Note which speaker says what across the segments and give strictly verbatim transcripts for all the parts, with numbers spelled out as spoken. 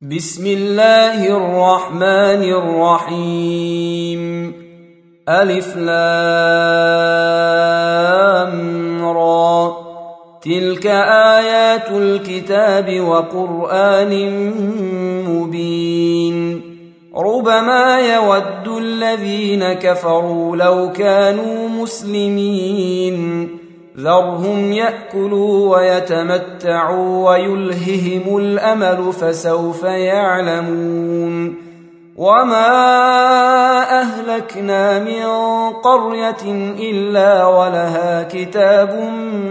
Speaker 1: بسم الله الرحمن الرحيم. ألف لام را. تلك آيات الكتاب وقرآن مبين. ربما يود الذين كفروا لو كانوا مسلمين. ذرهم يأكلوا ويتمتعوا ويلههم الأمل فسوف يعلمون. وما أهلكنا من قرية إلا ولها كتاب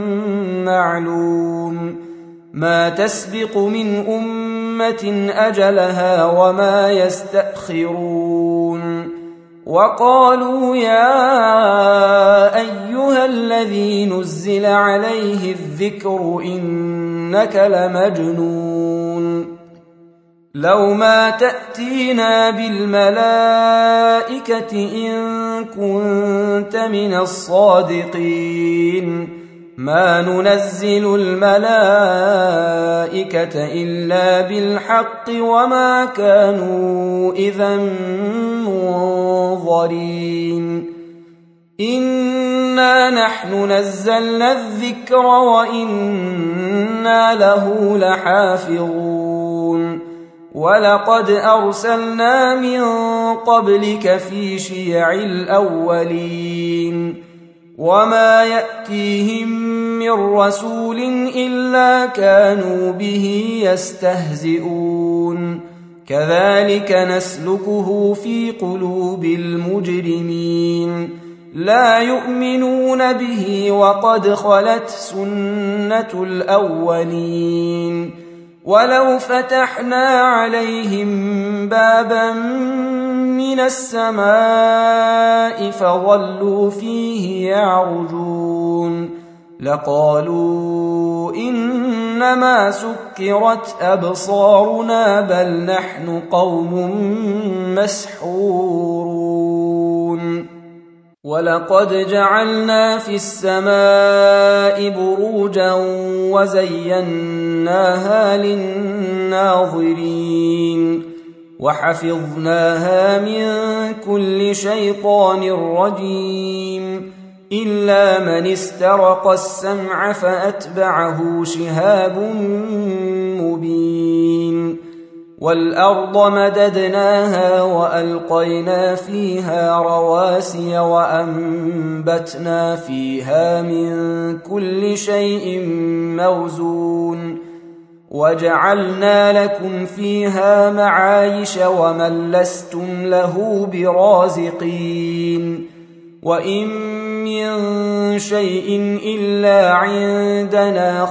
Speaker 1: معلوم. ما تسبق من أمة أجلها وما يستأخرون. وقالوا يا أيها الذي نزل عليه الذكر إنك لمجنون. لو ما تأتينا بالملائكة إن كنت من الصادقين. ما ننزل الملائكة إلا بالحق وما كانوا إذا منظرين. إنا نحن نزلنا الذكر وإنا له لحافظون. ولقد أرسلنا من قبلك في شيع الأولين. وما يأتيهم من رسول إلا كانوا به يستهزئون. كذلك نسلكه في قلوب المجرمين. لا يؤمنون به وقد خلت سنة الأولين. ولو فتحنا عليهم بابا من السماء فظلوا فيه يعرجون لقالوا إنما سكرت أبصارنا بل نحن قوم مسحورون. ولقد جعلنا في السماء بروجا وزيناها للناظرين وحفظناها من كل شيطان رجيم إلا من استرق السمع فأتبعه شهاب مبين. والأرض مددناها وألقينا فيها رواسي وأنبتنا فيها من كل شيء موزون. وجعلنا لكم فيها معايش ومن لستم له برازقين. وإن من شيء إلا عندنا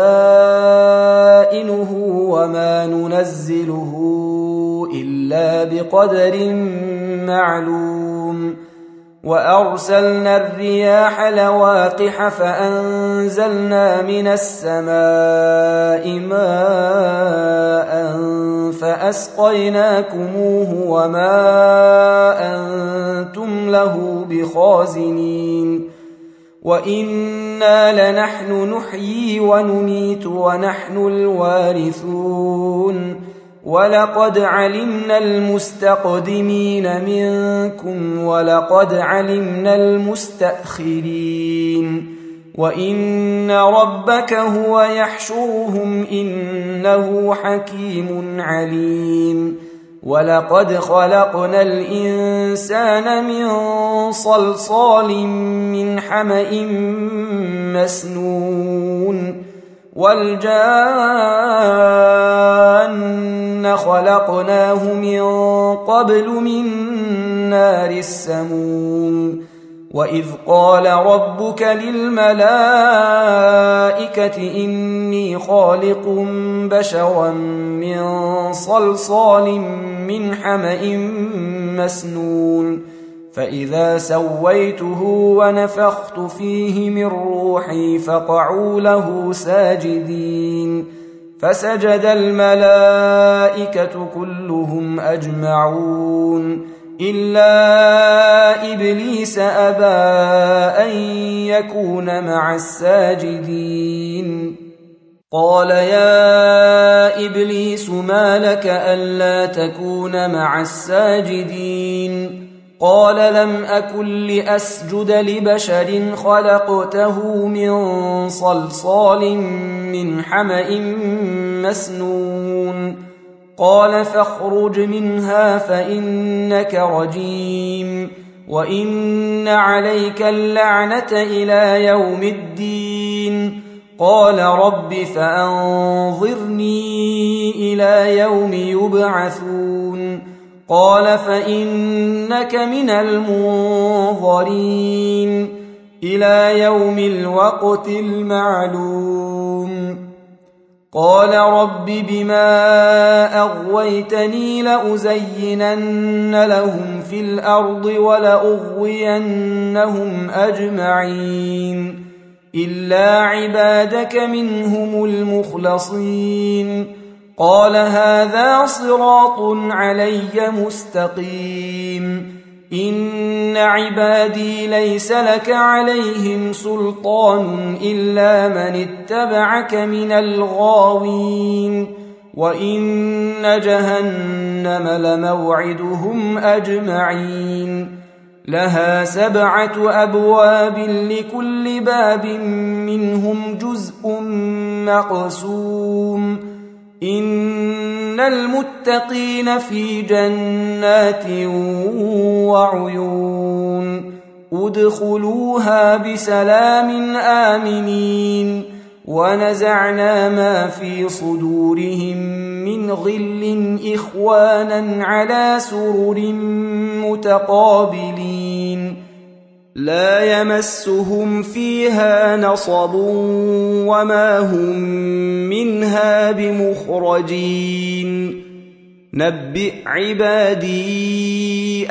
Speaker 1: خزائنه وما ننزله إلا بقدر معلوم. وأرسلنا الرياح لواقح فأنزلنا من السماء ماء فأسقيناكموه وما أنتم له بخازنين. وإنا لنحن نحيي ونميت ونحن الوارثون. ولقد علمنا المستقدمين منكم ولقد علمنا المستأخرين. وإن ربك هو يحشرهم إنه حكيم عليم. ولقد خلقنا الإنسان من صلصال من حمأ مسنون. والجان خلقناه من قبل من نار السموم. وإذ قال ربك للملائكة إني خالق بشرا من صلصال من حمأ مسنون. فإذا سويته ونفخت فيه من روحي فقعوا له ساجدين. فسجد الملائكة كلهم أجمعون إلا إبليس أبى أن يكون مع الساجدين. قال يا إبليس ما لك ألا تكون مع الساجدين قال لم أكن لأسجد لبشر خلقته من صلصال من حمأ مسنون قال فاخرج منها فإنك رجيم وإن عليك اللعنة إلى يوم الدين قال رب فأنظرني إلى يوم يبعثون قال فإنك من المنظرين إلى يوم الوقت المعلوم قال رب بما أغويتني لأزينن لهم في الأرض ولأغوينهم أجمعين إلا عبادك منهم المخلصين قال هذا صراط علي مستقيم إن عبادي ليس لك عليهم سلطان إلا من اتبعك من الغاوين وإن جهنم لموعدهم أجمعين لها سبعة أبواب لكل باب منهم جزء مقسوم إن المتقين في جنات وعيون ادخلوها بسلام آمنين ونزعنا ما في صدورهم من غل إخوانا على سرر متقابلين لا يمسهم فيها نصب وما هم منها بمخرجين نبئ عبادي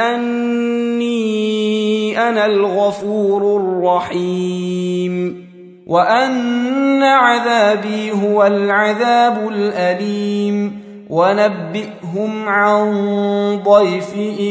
Speaker 1: أني أنا الغفور الرحيم وأن عذابي هو العذاب الأليم ونبئهم عن ضيف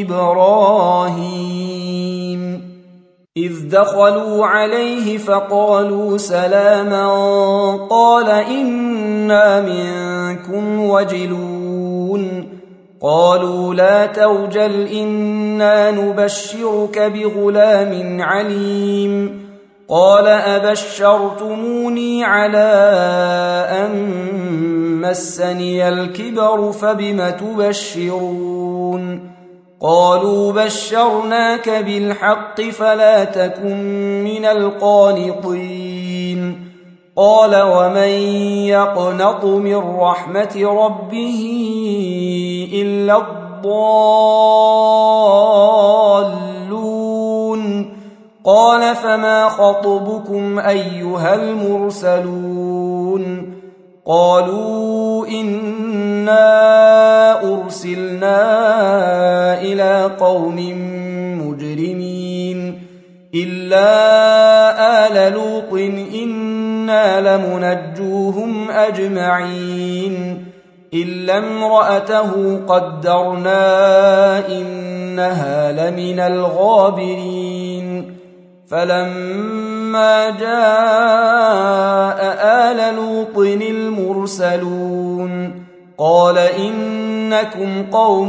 Speaker 1: إبراهيم إذ دخلوا عليه فقالوا سلاما قال إنا منكم وجلون قالوا لا توجل إنا نبشرك بغلام عليم قال أبشرتموني على أن مسني الكبر فبم تبشرون قالوا بشرناك بالحق فلا تكن من القانطين قال ومن يقنط من رحمة ربه إلا الضالون قال فما خطبكم أيها المرسلون قالوا إنا أرسلنا إلى قوم مجرمين إلا آل لوط إنا لمنجوهم أجمعين إلا امرأته قدرنا إنها لمن الغابرين فلما جاء آل لوط المرسلون قال إنكم قوم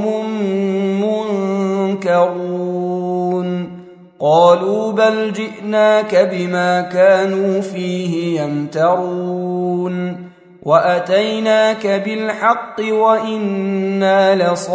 Speaker 1: منكرون قالوا بل جئناك بما كانوا فيه يمترون وأتيناك بالحق وإنا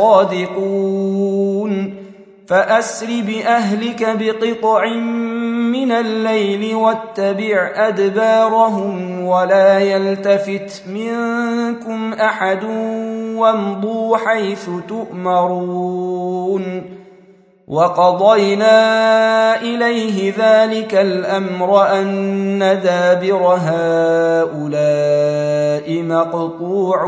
Speaker 1: لصادقون فأسر بأهلك بقطع من الليل واتبع أدبارهم ولا يلتفت منكم أحد وامضوا حيث تؤمرون وقضينا إليه ذلك الأمر أن دابر هؤلاء مقطوع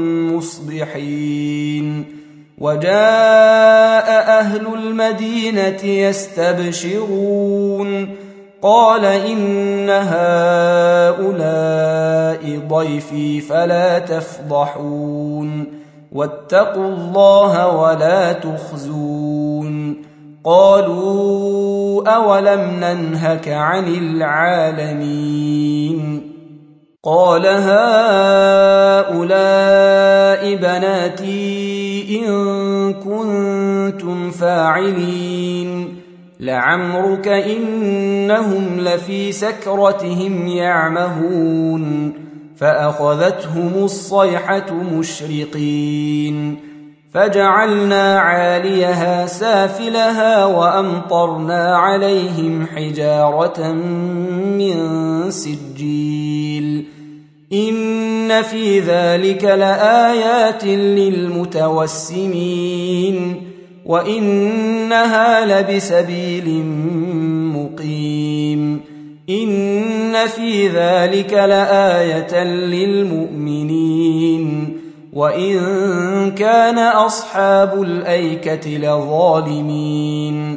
Speaker 1: مصبحين وجاء أهل المدينة يستبشرون قال إن هؤلاء ضيفي فلا تفضحون واتقوا الله ولا تخزون قالوا أولم ننهك عن العالمين قال هؤلاء بناتي إن كنتم فاعلين لعمرك إنهم لفي سكرتهم يعمهون فأخذتهم الصيحة مشرقين فجعلنا عاليها سافلها وأمطرنا عليهم حجارة من سجيل إن في ذلك لآيات للمتوسمين وإنها لبسبيل مقيم إن في ذلك لآية للمؤمنين وإن كان أصحاب الأيكة لظالمين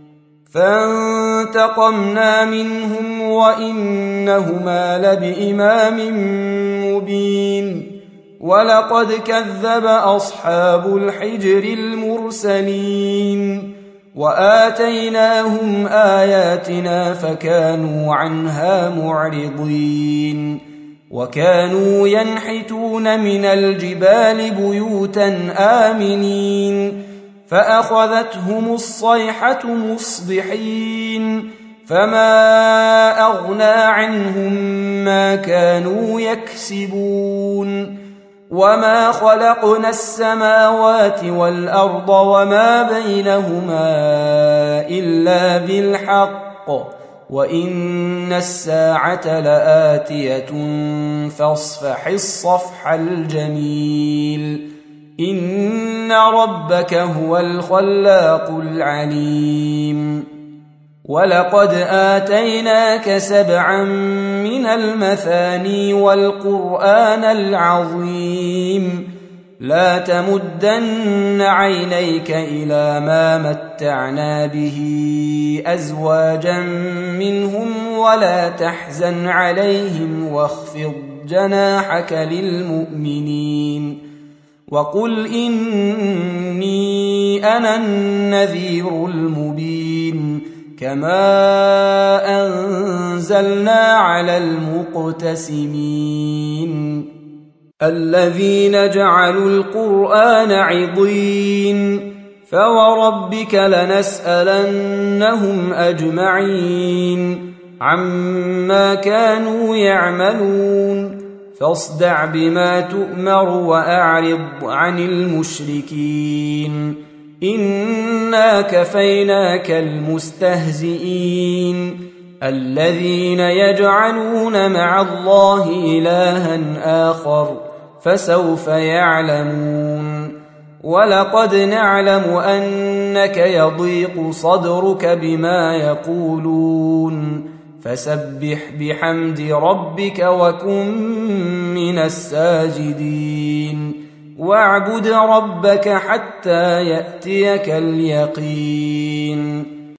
Speaker 1: فانتقمنا منهم وإنهما لبإمام مبين ولقد كذب أصحاب الحجر المرسلين وآتيناهم آياتنا فكانوا عنها معرضين وكانوا ينحتون من الجبال بيوتا آمنين فأخذتهم الصيحة مصبحين فما أغنى عنهم ما كانوا يكسبون وما خلقنا السماوات والأرض وما بينهما إلا بالحق وإن الساعة لآتية فاصفح الصفح الجميل إن ربك هو الخلاق العليم ولقد آتيناك سبعا من المثاني والقرآن العظيم لا تمدن عينيك إلى ما متعنا به أزواجا منهم ولا تحزن عليهم واخفض جناحك للمؤمنين وقل إني أنا النذير المبين كما أنزلنا على المقتسمين الذين جعلوا القرآن عضين فوربك لنسألنهم أجمعين عما كانوا يعملون فاصدع بما تؤمر وأعرض عن المشركين إنا كفيناك المستهزئين الذين يجعلون مع الله إلها آخر فسوف يعلمون ولقد نعلم أنك يضيق صدرك بما يقولون فسبح بحمد ربك وكن من الساجدين واعبد ربك حتى يأتيك اليقين